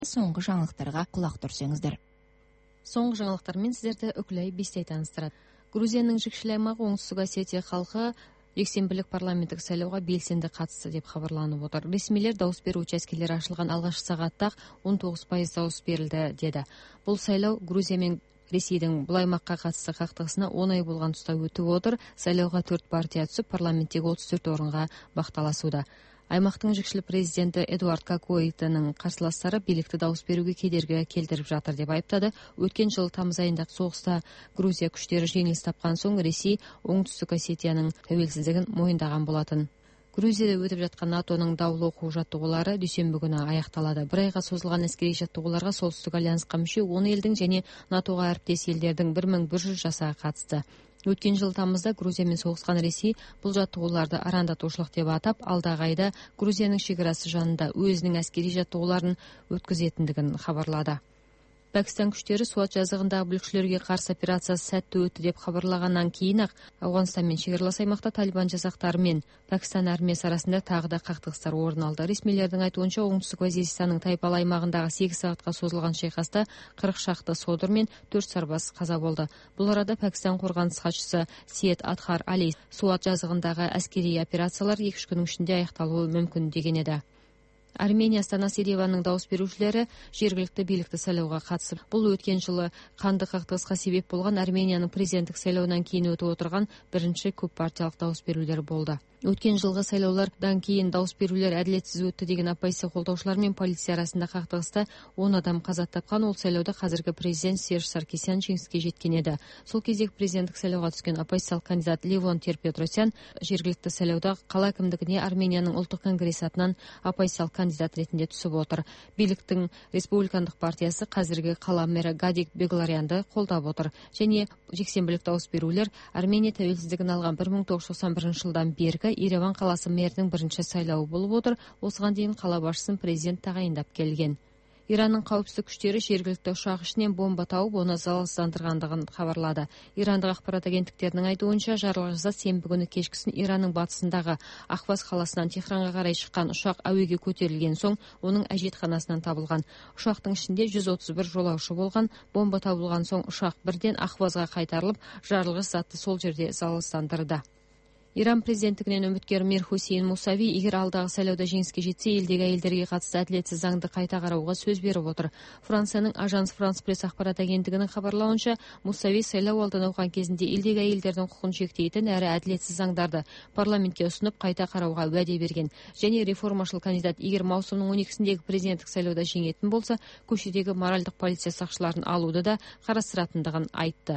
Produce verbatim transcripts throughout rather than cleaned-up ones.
Соңғы жаңалықтарға құлақ түрсеңіздер. Соңғы жаңалықтармен сіздерді Үкілай Бестей таныстырады. Грузияның Жикшил аймағы Оңтүстік Осетия халқы жексенбілік парламенттік сайлауға белсенді қатысты деп хабарланып отыр. Ресмилер дауыс беру учаскелері ашылған алғашқы сағатта он тоғыз пайыз дауыс берілді деді. Бұл сайлау Грузия мен Ресейдің бұл аймаққа қатысты қақтығысына он ай болған тұста өтіп отыр. Сайлауға төрт партия түсіп, парламенттегі отыз төрт орынға бақталасуда. Аймақтың Жикшил президенті Эдуард Какоитаның қарсыластары билікті дауыс беруге кедергі келтіріп жатыр деп айыптады. Өткен жылы тамыз айында соғыста Грузия күштері жеңіліс тапқан соң Ресей Оңтүстік Осетияның тәуелсіздігін мойындаған болатын. Грузияда өтіп жатқан НАТОның даулы оқу жаттығулары дүйсенбі күні аяқталады. Бір айға созылған әскери жаттығуларға Солтүстік альянсқа мүше он елдің және НАТОға әріптес елдердің бір мың бір жүз жасағы қатысты. Өткен жыл тамызда Грузиямен соғысқан Ресей бұл жаттығуларды арандатушылық деп атап, алдағы айда Грузияның шекарасы жанында өзінің әскери жаттығуларын өткізетіндігін хабарлады. Пәкістан күштері Суат жазығындағы бүлікшілерге қарсы операциясы сәтті өтті деп хабарлағаннан кейін-ақ Ауғанстанмен шекаралас аймақта Талибан жасақтары мен Пәкістан армиясы арасында тағы да қақтығыстар орын алды. Ресмилердің айтуынша, Оңтүстік Вазиристанның Тайпал аймағындағы сегіз сағатқа созылған шайқаста қырық шақты содыр мен төрт сарбаз қаза болды. Бұл арада Пәкістан қорғаныс хатшысы Сейд Адхар Али Суат жазығындағы әскери операциялар екі үш күннің ішінде аяқталуы мүмкін деген еді. Армения астанасы Ереванның дауыс берушілері жергілікті билікті сайлауға қатысып, бұл өткен жылы қанды қақтығысқа себеп болған Арменияның президенттік сайлауынан кейін өтіп отырған бірінші көп партиялық дауыс берулер болды. Өткен жылғы сайлаулардан кейін дауыс берулер әділетсіз өтті деген оппозиция қолдаушылар мен полиция арасында қақтығыста он адам қаза тапқан. Ол сайлауда қазіргі президент Серж Саркисян жеңіске жеткен еді. Сол кездегі президенттік сайлауға түскен оппозициялық кандидат Левон Тер-Петросян жергілікті сайлауда қала әкімдігіне Арменияның ұлттық конгресі атынан оппозициялық кандидат ретінде түсіп отыр. Биліктің республикандық партиясы қазіргі қала мэрі Гадик Бегларянды қолдап отыр. Және жексенбілік дауыс берулер Армения тәуелсіздігін алған бір мың тоғыз жүз тоқсан бірінші жылдан бергі Ереван қаласы мэрінің бірінші сайлауы болып отыр. Осыған дейін қала басшысын президент тағайындап келген. Иранның қауіпсіздік күштері жергілікті ұшақ ішінен бомба тауып, оны залалсыздандырғандығын хабарлады. Ирандық ақпарат агенттіктерінің айтуынша, жарылғыш зат сенбі күні кешкісін Иранның батысындағы Ахваз қаласынан Техранға қарай шыққан ұшақ әуеге көтерілген соң, оның әжетханасынан табылған. Ұшақтың ішінде жүз отыз бір жолаушы болған. Бомба табылған соң ұшақ бірден Ахвазға қайтарылып, жарылғыш затты сол жерде залалсыздандырды. Иран президенттігінен үміткер Мир Хусейн Мусави егер алдағы сайлауда жеңіске жетсе, елдегі әйелдерге қатысты әділетсіз заңды қайта қарауға сөз беріп отыр. Францияның Ажанс Франс пресс ақпарат агенттігінің хабарлауынша, Мусави сайлау алды науқан кезінде елдегі әйелдердің құқын шектейтін әрі әділетсіз заңдарды парламентке ұсынып қайта қарауға уәде берген. Және реформашыл кандидат егер маусымның он екісіндегі президенттік сайлауда жеңетін болса, көшедегі моральдық полиция сақшыларын алуды да қарастыратындығын айтты.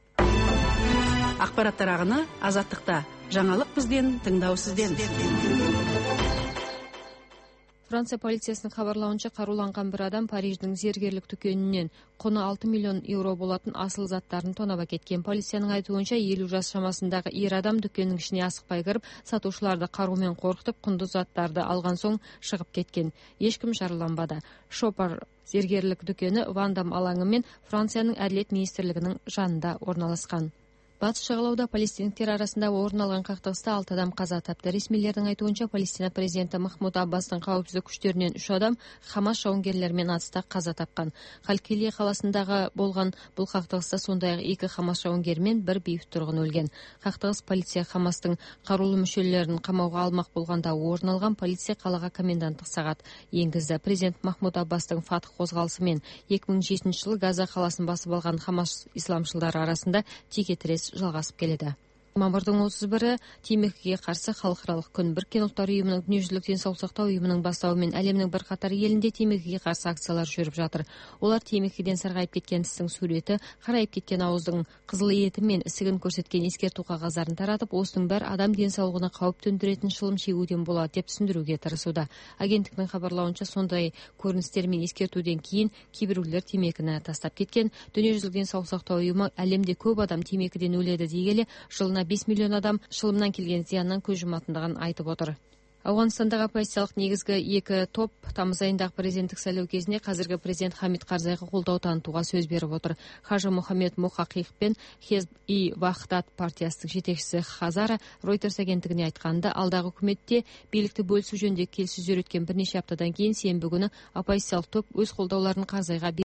Ақпараттар ағыны азаттықта. Жаңалық бізден, тыңдау сізден. Франция полициясының хабарлауынша, қаруланған бір адам Париждің зергерлік дүкенінен құны алты миллион еуро болатын асыл заттарын тонап әкеткен. Полицияның айтуынша, елу жас шамасындағы ер адам дүкеннің ішіне асықпай кіріп, сатушыларды қарумен қорқытып, құнды заттарды алған соң шығып кеткен. Ешкім жараланбады. Шопар зергерлік дүкені Вандам алаңы мен Францияның әділет министрлігінің жанында орналасқан. Батыс жағалауда палестиндіктер арасында орын алған қақтығыста алты адам қаза тапты. Ресмилердің айтуынша, Палестина президенті Махмуд Аббастың қауіпсіздік күштерінен үш адам Хамас жауынгерлерімен атыста қаза тапқан. Халкилия қаласындағы болған бұл қақтығыста сондай-ақ екі Хамас жауынгері мен бір бейбіт тұрғын өлген. Қақтығыс полиция Хамастың қарулы мүшелерін қамауға алмақ болғанда орын алған. Полиция қалаға коменданттық сағат енгізді. Президент Махмуд Аббастың Фатх қозғалысымен екі мың жетінші жылы Газа қаласын басып алған Хамас исламшылдары арасында текетірес жалғасып келеді. Мамырдың отыз бірі темекіге қарсы халықаралық күн. Біріккен ұлттар ұйымының дүниежүзілік денсаулық сақтау ұйымының бастауымен әлемнің бірқатар елінде темекіге қарсы акциялар жүріп жатыр. Олар темекіден сарғайып кеткен тістің суреті, қарайып кеткен ауыздың қызыл еті мен ісігін көрсеткен ескерту қағаздарын таратып, осының бәрі адам денсаулығына қауіп төндіретін шылым шегуден болады деп түсіндіруге тырысуда. Агенттіктің хабарлауынша, сондай көріністер мен ескертуден кейін кейбіреулер темекіні тастап кеткен. Дүниежүзілік денсаулық сақтау ұйымы әлемде көп адам темекіден өледі дегелі, жылына бес миллион адам шылымнан келген зияннан көз жұматындығын айтып отыр. Ауғанстандағы оппозициялық негізгі екі топ тамыз айындағы президенттік сайлау кезінде қазіргі президент Хамид Карзайға қолдау танытуға сөз беріп отыр. Хажы Мухаммед Мухақиқ пен Хезб-и-Вахдат партиясының жетекшісі Хазара Reuters агенттігіне айтқанда, алдағы үкіметте билікті бөлісу жөнінде келіссөздер өткен бірнеше аптадан кейін сенбі күні оппозициялық топ өз қолдауларын Карзайға